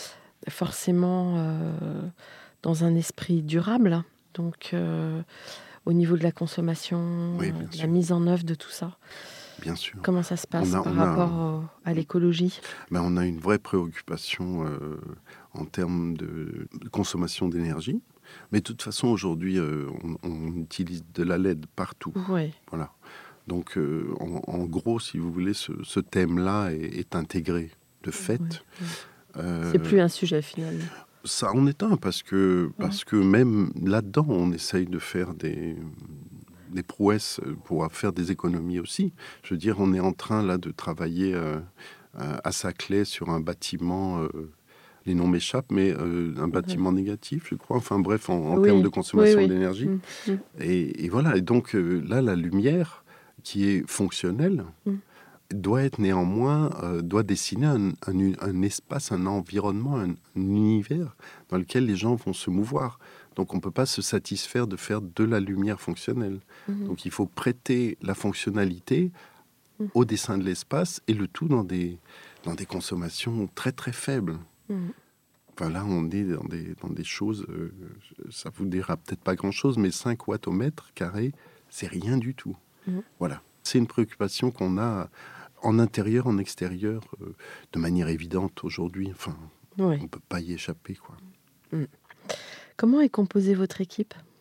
forcément euh, dans un esprit durable, donc euh, au niveau de la consommation, oui, euh, sûr. La mise en œuvre de tout ça. Bien sûr. Comment ça se passe a, par rapport a, à l'écologie ? ben On a une vraie préoccupation euh, en termes de consommation d'énergie. Mais de toute façon, aujourd'hui, euh, on, on utilise de la L E D partout. Oui. Voilà. Donc, euh, en, en gros, si vous voulez, ce, ce thème-là est, est intégré de fait. Oui, oui. Euh, C'est plus un sujet, finalement. Ça en est un, parce que, parce ouais. que même là-dedans, on essaye de faire des... des prouesses pour faire des économies aussi. Je veux dire, on est en train là de travailler euh, à Saclay sur un bâtiment, euh, les noms m'échappent, mais euh, un bâtiment mmh. négatif, je crois. Enfin bref, en, en oui. termes de consommation oui, oui. d'énergie. Mmh. Et, et voilà, et donc euh, là, la lumière qui est fonctionnelle mmh. doit être néanmoins, euh, doit dessiner un, un, un espace, un environnement, un, un univers dans lequel les gens vont se mouvoir. Donc, on ne peut pas se satisfaire de faire de la lumière fonctionnelle. Mmh. Donc, il faut prêter la fonctionnalité mmh. au dessin de l'espace, et le tout dans des, dans des consommations très, très faibles. Mmh. Enfin, là, on est dans des, dans des choses, euh, ça vous dira peut-être pas grand-chose, mais cinq watts au mètre carré, c'est rien du tout. Mmh. Voilà. C'est une préoccupation qu'on a en intérieur, en extérieur, euh, de manière évidente aujourd'hui. Enfin, oui. on ne peut pas y échapper, quoi. Mmh. Comment est composée votre équipe ?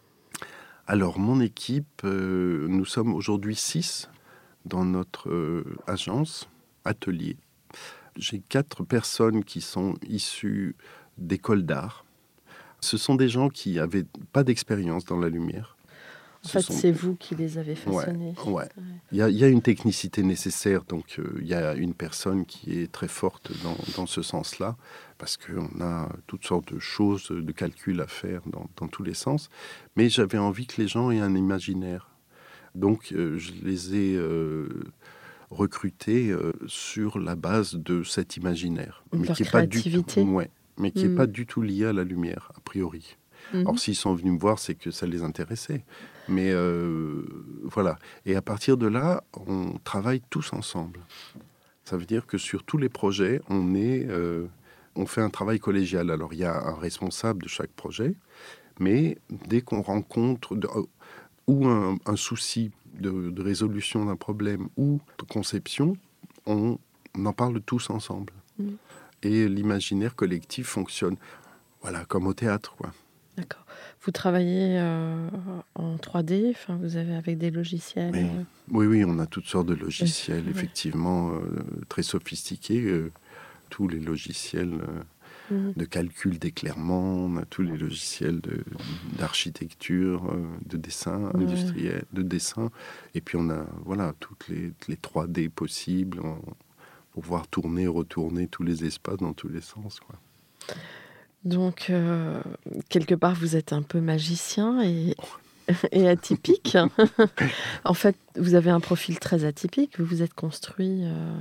Alors, mon équipe, euh, nous sommes aujourd'hui six dans notre euh, agence, atelier. J'ai quatre personnes qui sont issues d'écoles d'art. Ce sont des gens qui n'avaient pas d'expérience dans la lumière. En Ce fait, sont... c'est vous qui les avez façonnés. Ouais, ouais. Il y a, il y a une technicité nécessaire, donc euh, il y a une personne qui est très forte dans, dans ce sens-là, parce qu'on a toutes sortes de choses, de calculs à faire dans, dans tous les sens. Mais j'avais envie que les gens aient un imaginaire. Donc, euh, je les ai euh, recrutés euh, sur la base de cet imaginaire. Mais qui est pas du tout, ouais, mais qui n'est mmh. pas du tout lié à la lumière, a priori. Mmh. Alors, s'ils sont venus me voir, c'est que ça les intéressait. Mais euh, voilà. Et à partir de là, on travaille tous ensemble. Ça veut dire que sur tous les projets, on, est, euh, on fait un travail collégial. Alors, il y a un responsable de chaque projet, mais dès qu'on rencontre de, ou un, un souci de, de résolution d'un problème ou de conception, on, on en parle tous ensemble. Mmh. Et l'imaginaire collectif fonctionne, voilà, comme au théâtre, quoi. D'accord. Vous travaillez euh, en trois D, enfin, vous avez avec des logiciels. Oui, euh... oui, oui, on a toutes sortes de logiciels, oui. effectivement, euh, très sophistiqués. Euh, tous les logiciels euh, mmh. de calcul d'éclairement, on a tous les logiciels de, d'architecture, euh, de dessin ouais. industriel, de dessin. Et puis on a voilà, toutes les, les trois D possibles on, pour pouvoir tourner, retourner tous les espaces dans tous les sens, quoi. Donc, euh, quelque part, vous êtes un peu magicien et, et atypique. En fait, vous avez un profil très atypique. Vous vous êtes construit euh,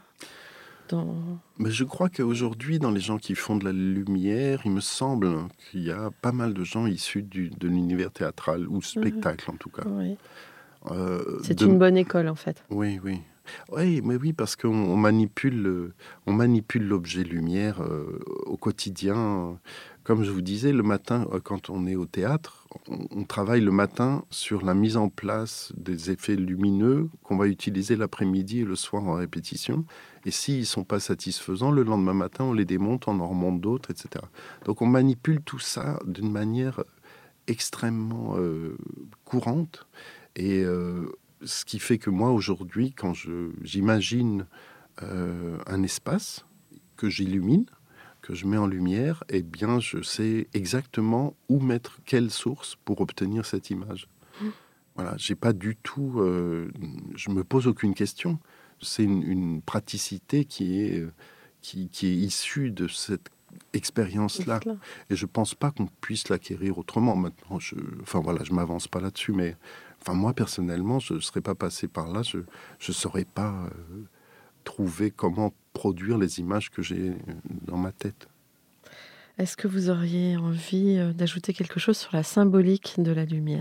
dans... Mais je crois qu'aujourd'hui, dans les gens qui font de la lumière, il me semble qu'il y a pas mal de gens issus du, de l'univers théâtral, ou spectacle mmh. en tout cas. Oui. Euh, C'est de... une bonne école, en fait. Oui, oui. Oui, mais oui, parce qu'on on manipule, on manipule l'objet lumière euh, au quotidien. Comme je vous disais, le matin, quand on est au théâtre, on, on travaille le matin sur la mise en place des effets lumineux qu'on va utiliser l'après-midi et le soir en répétition. Et s'ils ne sont pas satisfaisants, le lendemain matin, on les démonte, on en remonte d'autres, et cetera. Donc on manipule tout ça d'une manière extrêmement euh, courante. Et... Euh, ce qui fait que moi, aujourd'hui, quand je, j'imagine euh, un espace que j'illumine, que je mets en lumière, eh bien, je sais exactement où mettre quelle source pour obtenir cette image. Mmh. Voilà, j'ai pas du tout... Euh, je me pose aucune question. C'est une, une praticité qui est, qui, qui est issue de cette expérience-là. Et je pense pas qu'on puisse l'acquérir autrement. Maintenant, je, enfin voilà, je m'avance pas là-dessus, mais... Enfin, moi, personnellement, je ne serais pas passé par là. Je ne saurais pas euh, trouver comment produire les images que j'ai dans ma tête. Est-ce que vous auriez envie euh, d'ajouter quelque chose sur la symbolique de la lumière ?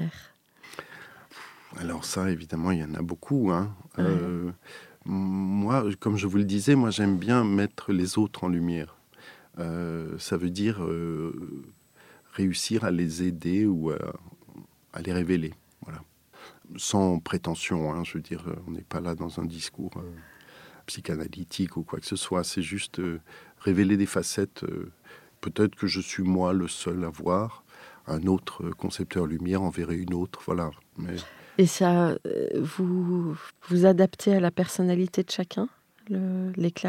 Alors ça, évidemment, il y en a beaucoup. Hein. Ouais. Euh, moi, comme je vous le disais, moi, j'aime bien mettre les autres en lumière. Euh, ça veut dire euh, réussir à les aider ou à, à les révéler. Voilà. Sans prétention, hein, je veux dire, on n'est pas là dans un discours euh, psychanalytique ou quoi que ce soit, c'est juste euh, révéler des facettes, euh, peut-être que je suis moi le seul à voir, un autre concepteur lumière en verrait une autre, voilà. Mais... Et ça, vous vous adaptez à la personnalité de chacun, le, l'éclairage ?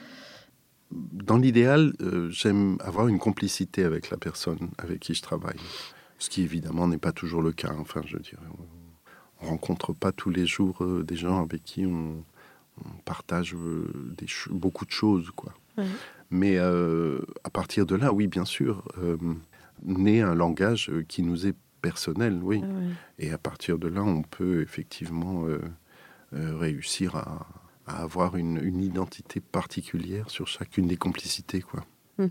Dans l'idéal, euh, j'aime avoir une complicité avec la personne avec qui je travaille, ce qui évidemment n'est pas toujours le cas, enfin je dirais... On ne rencontre pas tous les jours euh, des gens avec qui on, on partage euh, des ch- beaucoup de choses, quoi. Ouais. Mais euh, à partir de là, oui, bien sûr, euh, naît un langage qui nous est personnel, oui. Ah ouais. Et à partir de là, on peut effectivement euh, euh, réussir à, à avoir une, une identité particulière sur chacune des complicités, quoi. Mmh.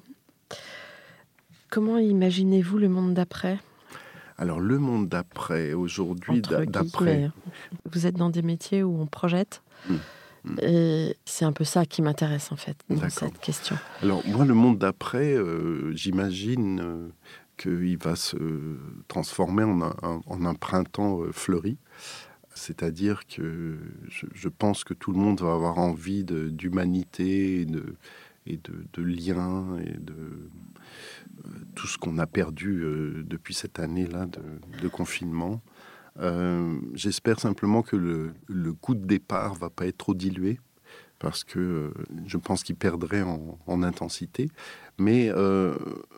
Comment imaginez-vous le monde d'après ? Alors, le monde d'après, aujourd'hui, Entre d'après... Guillemets. Vous êtes dans des métiers où on projette. Mmh. Mmh. Et c'est un peu ça qui m'intéresse, en fait, dans D'accord. cette question. Alors, moi, le monde d'après, euh, j'imagine euh, qu'il va se transformer en un, en un printemps euh, fleuri. C'est-à-dire que je, je pense que tout le monde va avoir envie de, d'humanité et de, et de, de liens et de euh, tout ce qu'on a perdu euh, depuis cette année-là de, de confinement. Euh, j'espère simplement que le, le coup de départ ne va pas être trop dilué, parce que euh, je pense qu'il perdrait en, en intensité. Mais euh,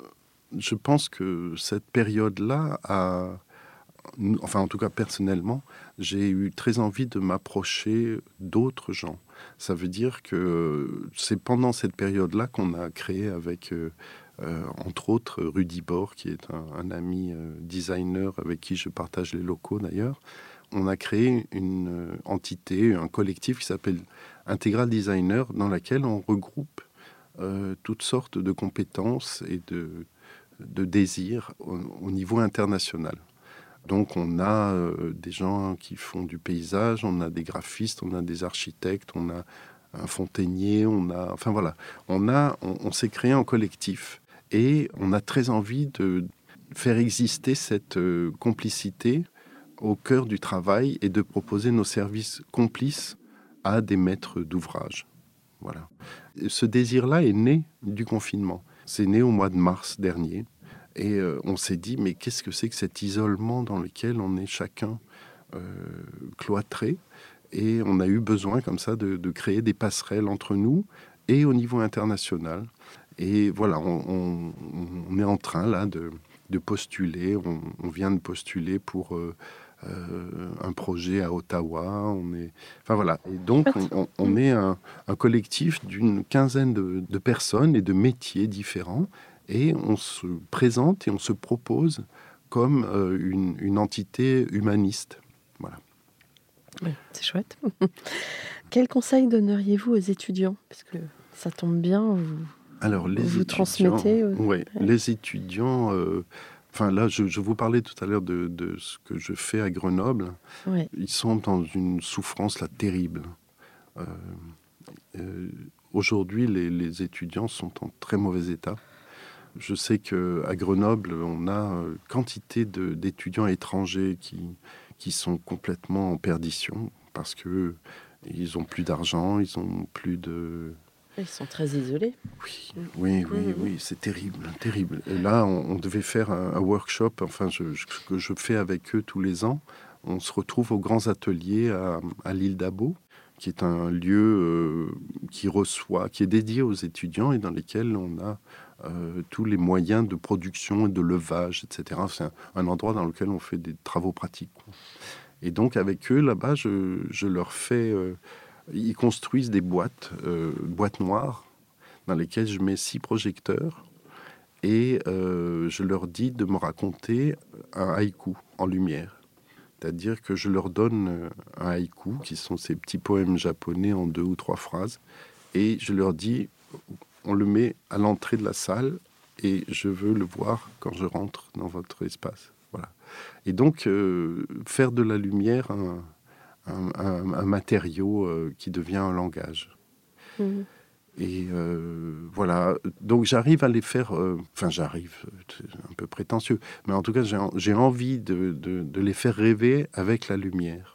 je pense que cette période-là a... Enfin, en tout cas, personnellement, j'ai eu très envie de m'approcher d'autres gens. Ça veut dire que c'est pendant cette période-là qu'on a créé avec, euh, euh, entre autres, Rudy Bor, qui est un, un ami euh, designer avec qui je partage les locaux d'ailleurs. On a créé une entité, un collectif qui s'appelle Intégral Designer, dans laquelle on regroupe euh, toutes sortes de compétences et de, de désirs au, au niveau international. Donc on a euh, des gens qui font du paysage, on a des graphistes, on a des architectes, on a un fontainier, on a... Enfin voilà, on, a, on, on s'est créé en collectif et on a très envie de faire exister cette euh, complicité au cœur du travail et de proposer nos services complices à des maîtres d'ouvrage. Voilà. Et ce désir-là est né du confinement. C'est né au mois de mars dernier. Et euh, on s'est dit, mais qu'est-ce que c'est que cet isolement dans lequel on est chacun euh, cloîtré ? Et on a eu besoin comme ça de, de créer des passerelles entre nous et au niveau international. Et voilà, on, on, on est en train là de, de postuler. On, on vient de postuler pour euh, euh, un projet à Ottawa. On est, enfin voilà. Et donc on, on, on est un, un collectif d'une quinzaine de, de personnes et de métiers différents. Et on se présente et on se propose comme euh, une, une entité humaniste. Voilà. Oui, c'est chouette. Quel conseil donneriez-vous aux étudiants ? Parce que ça tombe bien, vous, Alors, les vous transmettez. Ouais, ouais. Les étudiants... Euh, enfin, là, je, je vous parlais tout à l'heure de, de ce que je fais à Grenoble. Ouais. Ils sont dans une souffrance là, terrible. Euh, euh, aujourd'hui, les, les étudiants sont en très mauvais état. Je sais qu'à Grenoble, on a quantité de, d'étudiants étrangers qui, qui sont complètement en perdition parce qu'ils n'ont plus d'argent, ils n'ont plus de... Ils sont très isolés. Oui, oui, oui, mmh. oui, c'est terrible, terrible. Et là, on, on devait faire un, un workshop, enfin, je, je, que je fais avec eux tous les ans. On se retrouve aux grands ateliers à, à l'île d'Abo, qui est un lieu euh, qui reçoit, qui est dédié aux étudiants et dans lesquels on a euh, tous les moyens de production et de levage, et cetera. C'est un, un endroit dans lequel on fait des travaux pratiques. Et donc, avec eux, là-bas, je, je leur fais... Euh, ils construisent des boîtes, euh, boîtes noires, dans lesquelles je mets six projecteurs et euh, je leur dis de me raconter un haïku en lumière. C'est-à-dire que je leur donne un haïku, qui sont ces petits poèmes japonais en deux ou trois phrases, et je leur dis, on le met à l'entrée de la salle, et je veux le voir quand je rentre dans votre espace. Voilà. Et donc, euh, faire de la lumière un, un, un, un matériau euh, qui devient un langage. Mmh. Et euh, voilà, donc j'arrive à les faire, euh, enfin j'arrive, c'est un peu prétentieux, mais en tout cas j'ai, j'ai envie de, de, de les faire rêver avec la lumière.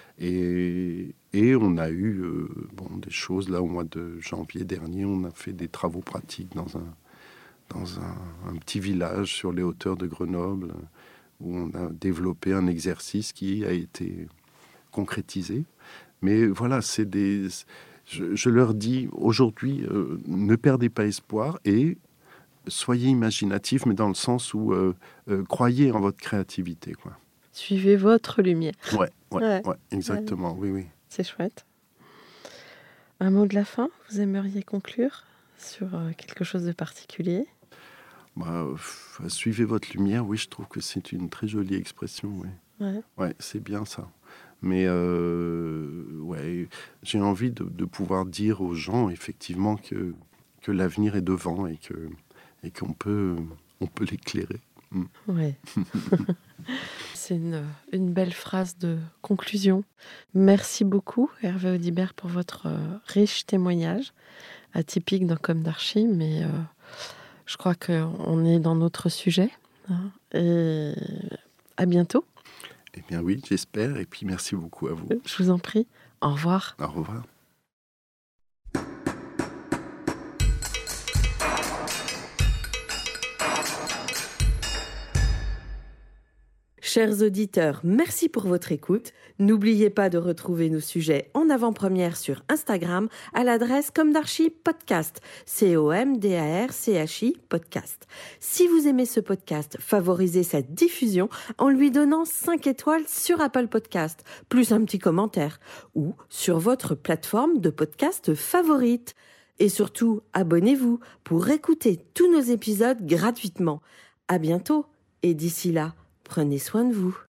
Et, et on a eu euh, bon, des choses, là au mois de janvier dernier, on a fait des travaux pratiques dans un, dans un, un petit village sur les hauteurs de Grenoble, où on a développé un exercice qui a été concrétisé. Mais voilà, c'est des... Je, je leur dis aujourd'hui, euh, ne perdez pas espoir et soyez imaginatifs, mais dans le sens où euh, euh, croyez en votre créativité, quoi. Suivez votre lumière. Ouais, ouais, ouais. ouais exactement, ouais. oui, oui. C'est chouette. Un mot de la fin, vous aimeriez conclure sur euh, quelque chose de particulier ? Bah, euh, suivez votre lumière, oui, je trouve que c'est une très jolie expression, oui. Ouais, ouais c'est bien ça. Mais euh, ouais, j'ai envie de, de pouvoir dire aux gens effectivement que, que l'avenir est devant et, que, et qu'on peut, on peut l'éclairer. Mm. Ouais. C'est une, une belle phrase de conclusion. Merci beaucoup Hervé Audibert pour votre euh, riche témoignage, atypique dans Comme d'Archi, mais euh, je crois qu'on est dans notre sujet. Hein, et à bientôt. Eh bien oui, j'espère. Et puis merci beaucoup à vous. Je vous en prie. Au revoir. Au revoir. Chers auditeurs, merci pour votre écoute. N'oubliez pas de retrouver nos sujets en avant-première sur Instagram à l'adresse Comme d'Archi Podcast, C O M D A R C H I Podcast. Si vous aimez ce podcast, favorisez sa diffusion en lui donnant cinq étoiles sur Apple Podcast, plus un petit commentaire, ou sur votre plateforme de podcast favorite. Et surtout, abonnez-vous pour écouter tous nos épisodes gratuitement. À bientôt et d'ici là, prenez soin de vous.